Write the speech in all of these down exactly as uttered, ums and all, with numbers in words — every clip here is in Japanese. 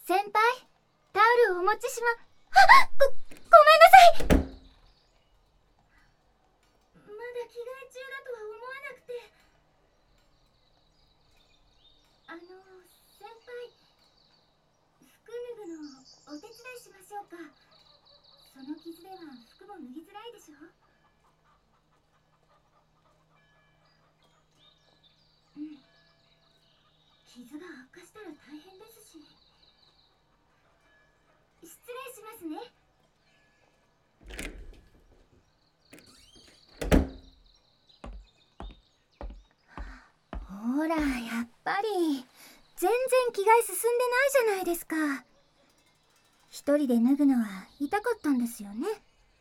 先輩、タオルをお持ちしま、あ、ご、ごめんなさい。まだ着替え中だとは思わなくて。あの、先輩、服脱ぐのお手伝いしましょうか。その傷では服も脱ぎづらいでしょ。うん。傷が悪化したら大変ですし。失礼しますね。ほら、やっぱり全然着替え進んでないじゃないですか。一人で脱ぐのは痛かったんですよね。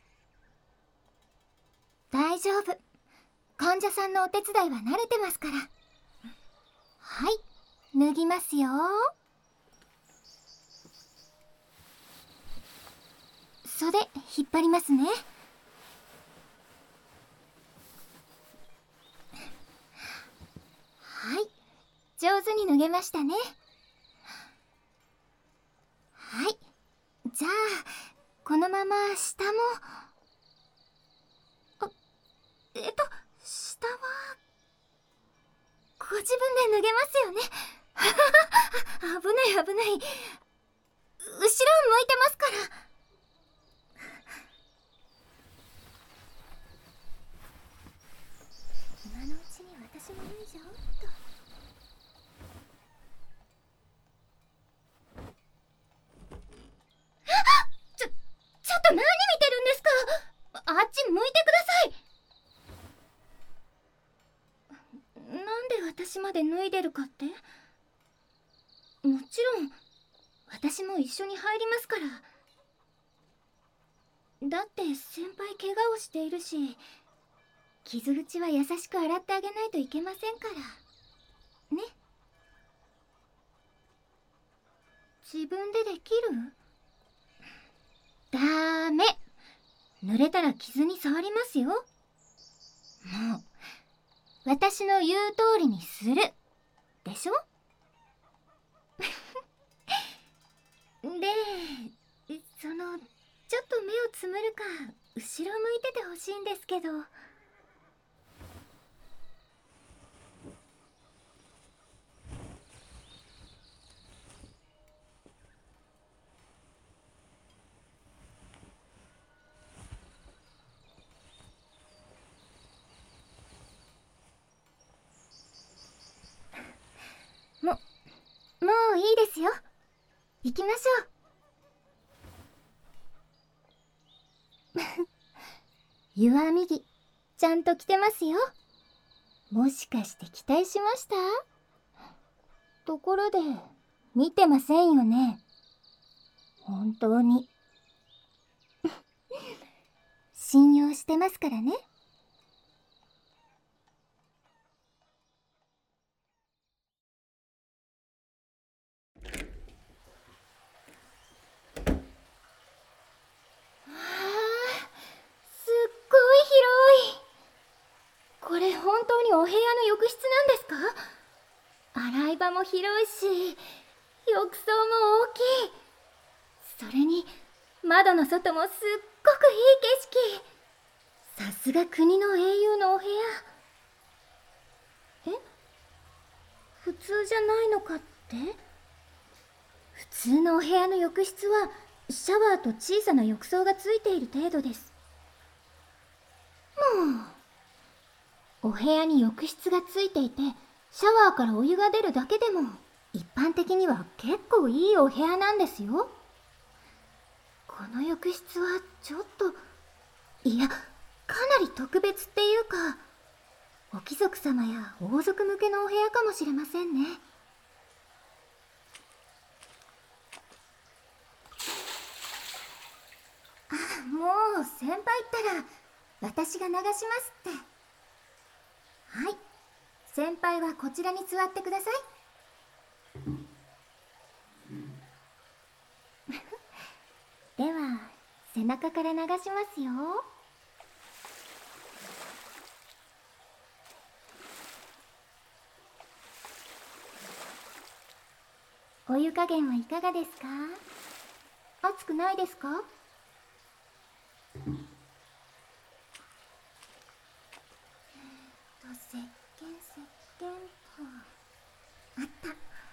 大丈夫、患者さんのお手伝いは慣れてますから。はい、脱ぎますよ。袖引っ張りますね。はい、上手に脱げましたね。はい、じゃあこのまま下も。あ、えっと下はご自分で脱げますよね。危ない危ない、後ろ向いてますから。今のうちに私も脱いじゃおうっと。ちょ、ちょっと何見てるんですか。あっち向いてください。なんで私まで脱いでるかって？もちろん私も一緒に入りますから。だって先輩怪我をしているし、傷口は優しく洗ってあげないといけませんからね。自分でできる？ダメ。濡れたら傷に触りますよ。もう私の言う通りにするでしょ。で、そのちょっと目をつむるか後ろ向いててほしいんですけど。も、もういいですよ。行きましょう。湯は右、ちゃんと着てますよ。もしかして期待しました？ところで、見てませんよね。本当に。信用してますからね。これ本当にお部屋の浴室なんですか？洗い場も広いし、浴槽も大きい。それに窓の外もすっごくいい景色。さすが国の英雄のお部屋。え？普通じゃないのかって？普通のお部屋の浴室はシャワーと小さな浴槽がついている程度です。もう、お部屋に浴室がついていてシャワーからお湯が出るだけでも一般的には結構いいお部屋なんですよ。この浴室はちょっと、いや、かなり特別っていうか、お貴族様や王族向けのお部屋かもしれませんね。あ、もう先輩ったら私が流しますって。はい、先輩はこちらに座ってください。では背中から流しますよ。 お湯加減はいかがですか？熱くないですか？と石鹸石鹸とあった。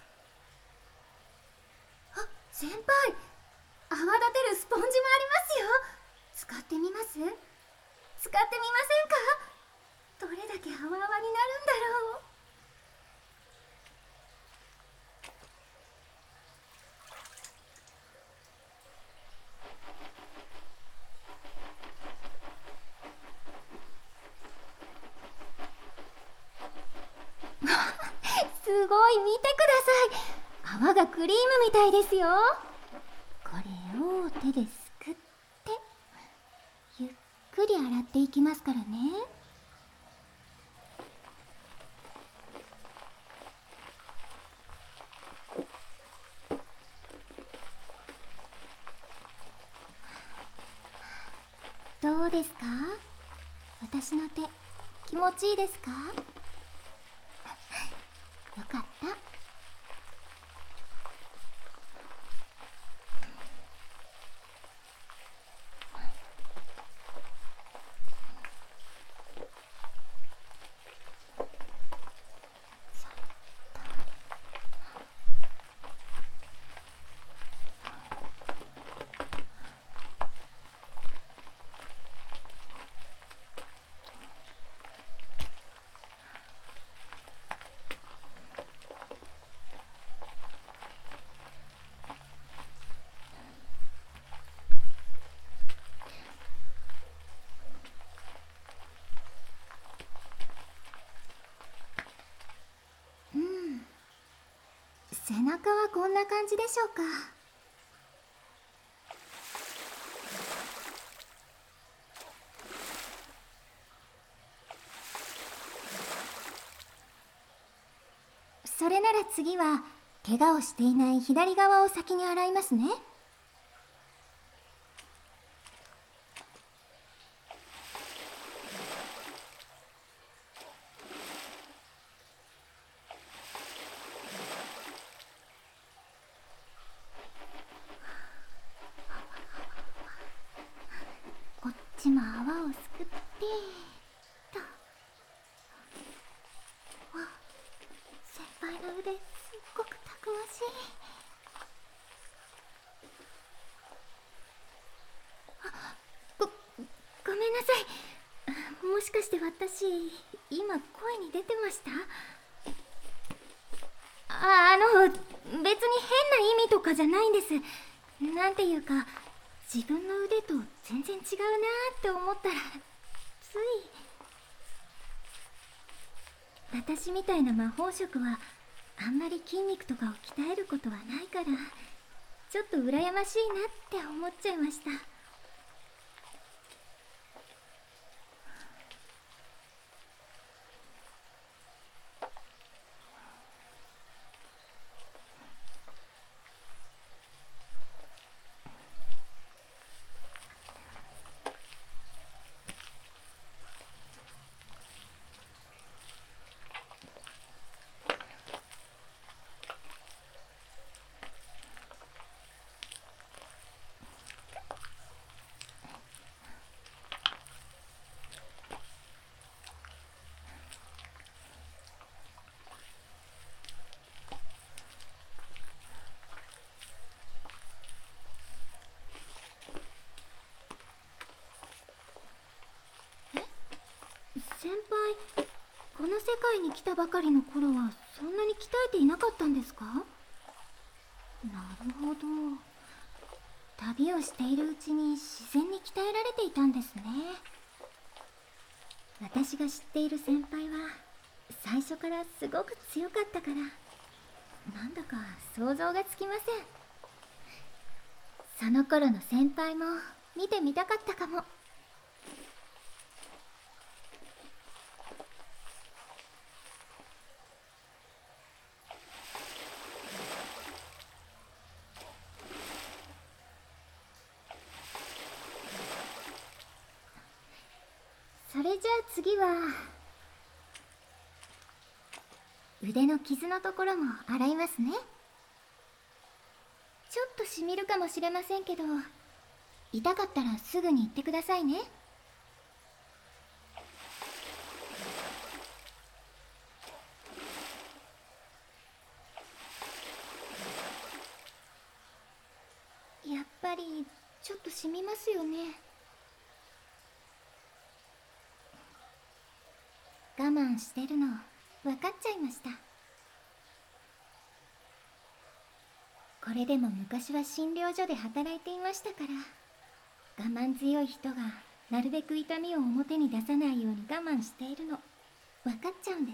あ、先輩、泡立てるスポンジもありますよ。使ってみます？使ってみませんか？どれだけ泡泡になるんだろう。すごい、見てください。泡がクリームみたいですよ。これを手ですくってゆっくり洗っていきますからね。どうですか？私の手気持ちいいですか？よかった。背中はこんな感じでしょうか。それなら次は怪我をしていない左側を先に洗いますね。こっちも泡をすくってと。わ、先輩の腕すっごくたくましい。あ、ご、ごめんなさい。もしかして私今声に出てました？あ、あの別に変な意味とかじゃないんです。なんていうか自分の腕と全然違うなって思ったらつい。私みたいな魔法職はあんまり筋肉とかを鍛えることはないからちょっと羨ましいなって思っちゃいました。先輩、この世界に来たばかりの頃はそんなに鍛えていなかったんですか？なるほど。旅をしているうちに自然に鍛えられていたんですね。私が知っている先輩は最初からすごく強かったからなんだか想像がつきません。その頃の先輩も見てみたかったかも。それじゃあ次は腕の傷のところも洗いますね。 ちょっとしみるかもしれませんけど、痛かったらすぐに言ってくださいね。やっぱりちょっとしみますよね。我慢してるの分かっちゃいました。これでも昔は診療所で働いていましたから、我慢強い人がなるべく痛みを表に出さないように我慢しているの分かっちゃうんです。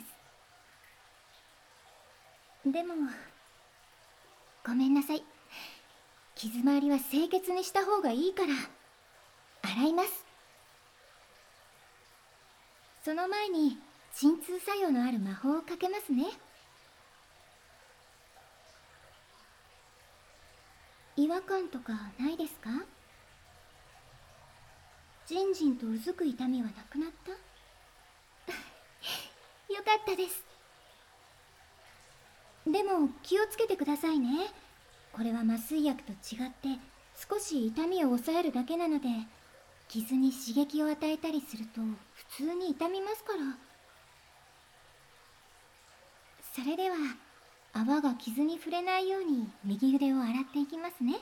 でもごめんなさい、傷周りは清潔にした方がいいから洗います。その前に鎮痛作用のある魔法をかけますね。違和感とかないですか？じんじんとうずく痛みはなくなったよかったです。でも気をつけてくださいね。これは麻酔薬と違って少し痛みを抑えるだけなので、傷に刺激を与えたりすると普通に痛みますから。それでは泡が傷に触れないように右腕を洗っていきますね。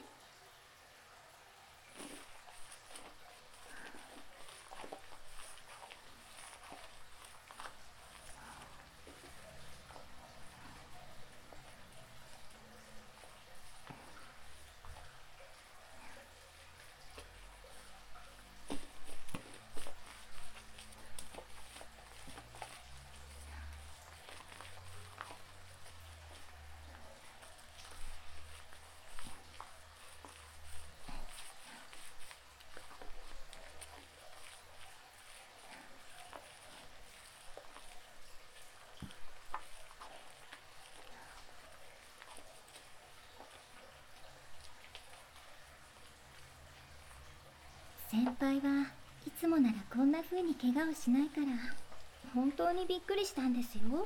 先輩はいつもならこんな風に怪我をしないから本当にびっくりしたんですよ。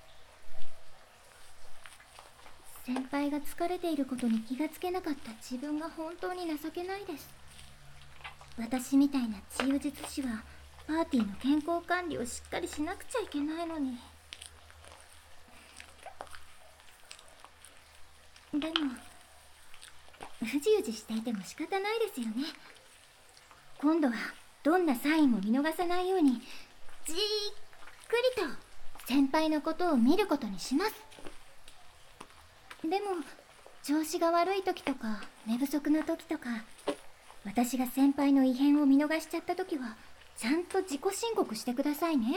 先輩が疲れていることに気がつけなかった自分が本当に情けないです。私みたいな治癒術師はパーティーの健康管理をしっかりしなくちゃいけないのに。でもうじうじしていても仕方ないですよね。今度はどんなサインも見逃さないようにじっくりと先輩のことを見ることにします。でも調子が悪い時とか寝不足の時とか、私が先輩の異変を見逃しちゃった時はちゃんと自己申告してくださいね。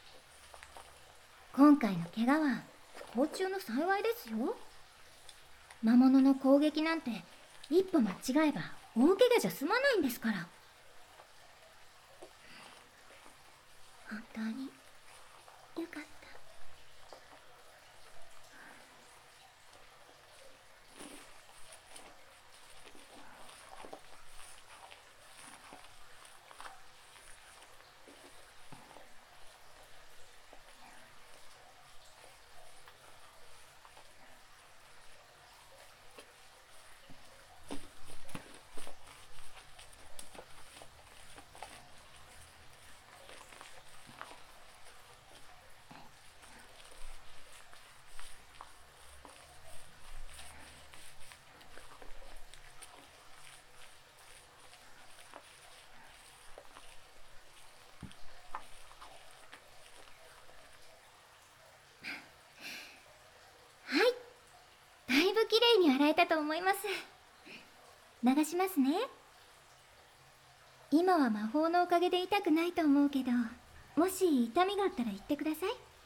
今回の怪我は不幸中の幸いですよ。魔物の攻撃なんて一歩間違えば大怪我じゃ済まないんですから。本当によかった。だいぶきれいに洗えたと思います。流しますね。今は魔法のおかげで痛くないと思うけど、もし痛みがあったら言ってください。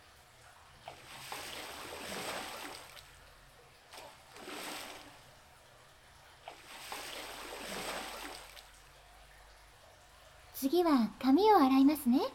次は髪を洗いますね。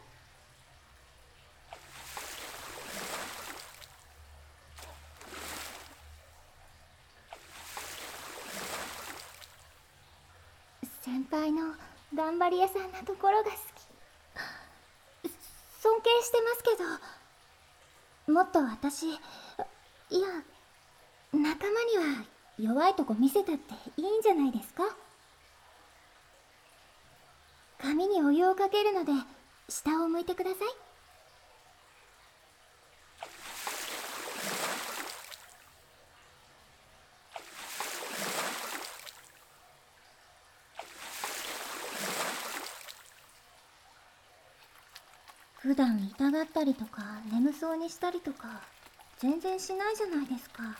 先輩の頑張り屋さんなところが好き。尊敬してますけど、もっと私、いや仲間には弱いとこ見せたっていいんじゃないですか。髪にお湯をかけるので下を向いてください。普段痛がったりとか眠そうにしたりとか全然しないじゃないですか。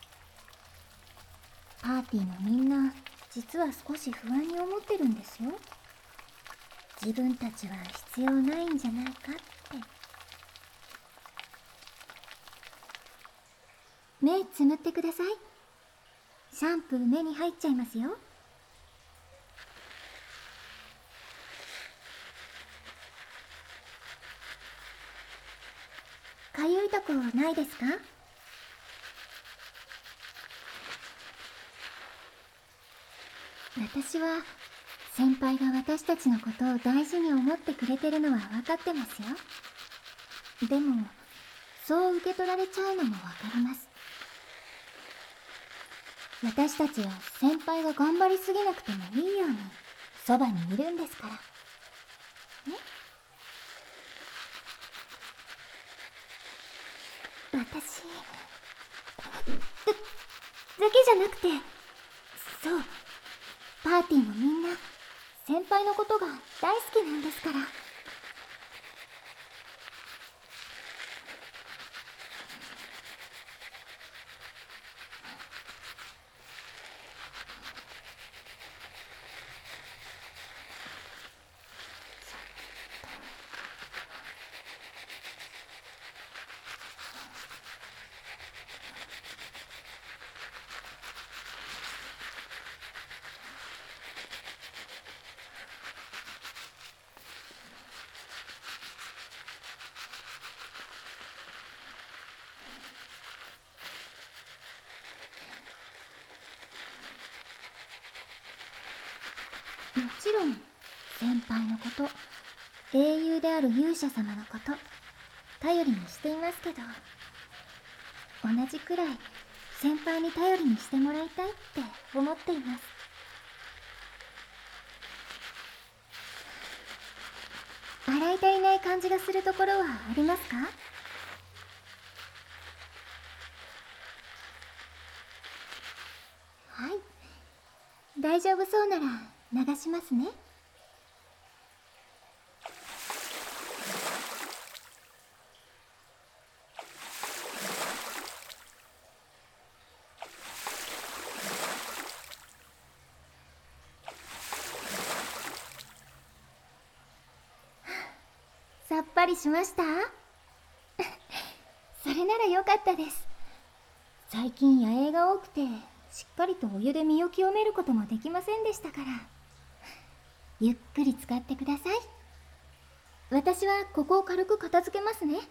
パーティーのみんな実は少し不安に思ってるんですよ。自分たちは必要ないんじゃないかって。目つむってください。シャンプー目に入っちゃいますよ。かゆいとこないですか？私は先輩が私たちのことを大事に思ってくれてるのは分かってますよ。でもそう受け取られちゃうのも分かります。私たちは先輩が頑張りすぎなくてもいいようにそばにいるんですから。ね？私だ、だけじゃなくて、そう、パーティーのみんな先輩のことが大好きなんですから。もちろん先輩のこと、英雄である勇者様のこと頼りにしていますけど、同じくらい先輩に頼りにしてもらいたいって思っています。洗い足りない感じがするところはありますか？はい、大丈夫そうなら流しますね。さっぱりしました？それならよかったです。最近野営が多くてしっかりとお湯で身を清めることもできませんでしたから。ゆっくり使ってください。私はここを軽く片付けますね。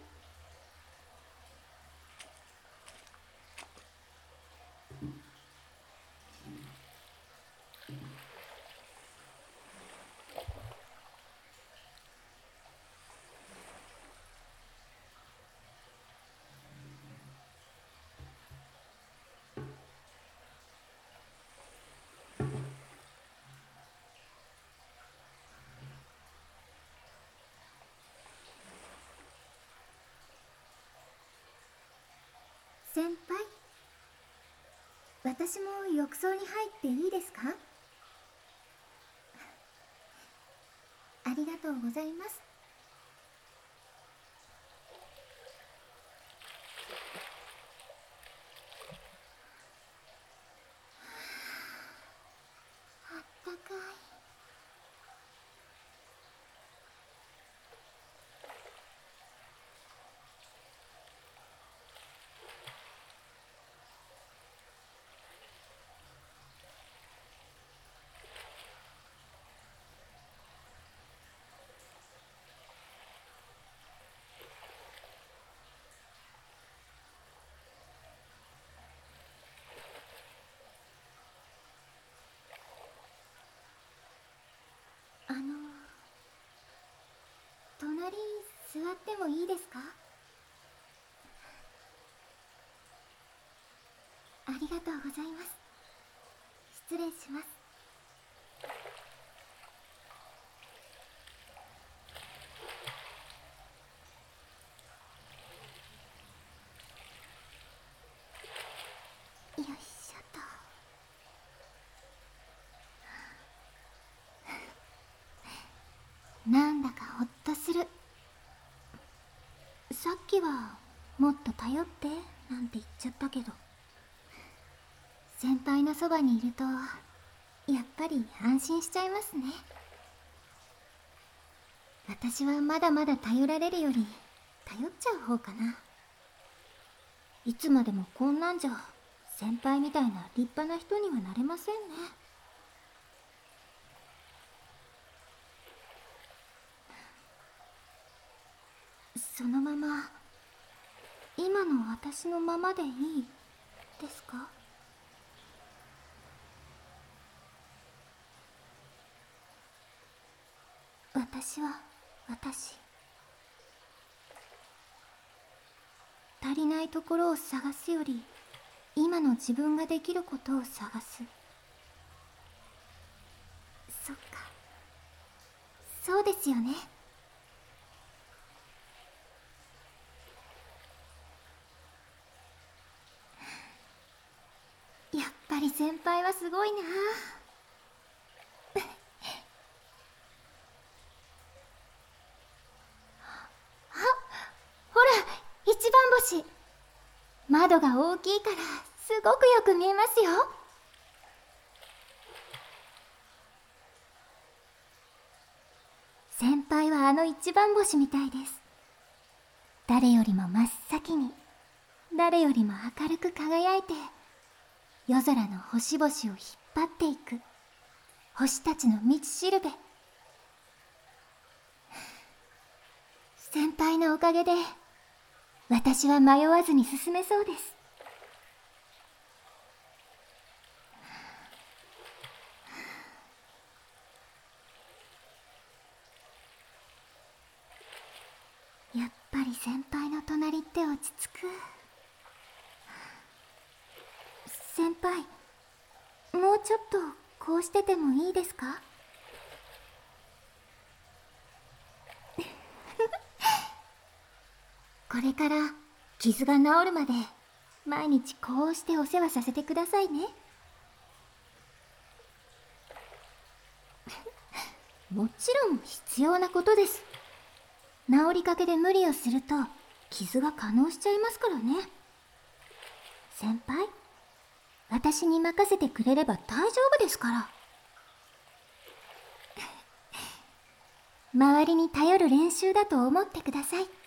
先輩、私も浴槽に入っていいですか？ありがとうございます。あったかい。あの隣座ってもいいですか？ありがとうございます。 礼します。よいしょと。なんだかほっとする。さっきはもっと頼ってなんて言っちゃったけど、先輩のそばにいるとやっぱり安心しちゃいますね。私はまだまだ頼られるより頼っちゃう方かな。いつまでもこんなんじゃ先輩みたいな立派な人にはなれませんね。そのまま今の私のままでいいですか？私は私。足りないところを探すより今の自分ができることを探す。そっか、そうですよね。やっぱり先輩はすごいな。あ、ほら、一番星。窓が大きいからすごくよく見えますよ。先輩はあの一番星みたいです。誰よりも真っ先に、誰よりも明るく輝いて、夜空の星々を引っ張っていく星たちの道しるべ。先輩のおかげで私は迷わずに進めそうです。やっぱり先輩の隣って落ち着く。先輩、もうちょっとこうしててもいいですか？これから傷が治るまで毎日こうしてお世話させてくださいね。もちろん必要なことです。治りかけで無理をすると傷が化膿しちゃいますからね。先輩、私に任せてくれれば大丈夫ですから。周りに頼る練習だと思ってください。